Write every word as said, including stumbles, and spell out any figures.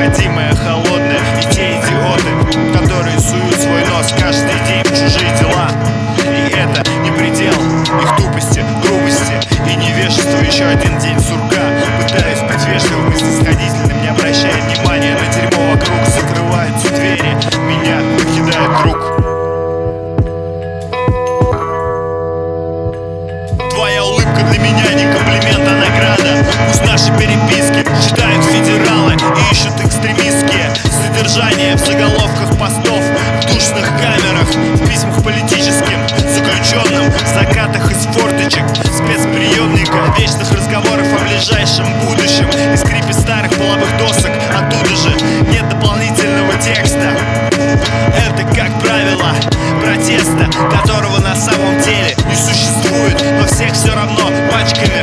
непроходимая, холодная. И те идиоты, которые суют свой нос каждый день в чужие дела. И это не предел их тупости, грубости и невежества. Еще один день сурка. Пытаюсь быть вежливым и снисходительным, не обращая внимания на дерьмо вокруг. Закрываются двери, меня покидает друг. Твоя улыбка для меня не комплимент, а награда. Пусть наши переписки читают федералы и ищут экстремистские содержания в заголовках постов, в душных камерах, в письмах политическим заключенным, в закатах из форточек спецприемника, вечных разговоров о ближайшем будущем и скрипе старых половых досок. Оттуда же нет дополнительного текста. Это, как правило, протеста, которого на самом деле не существует, но всех все равно пачками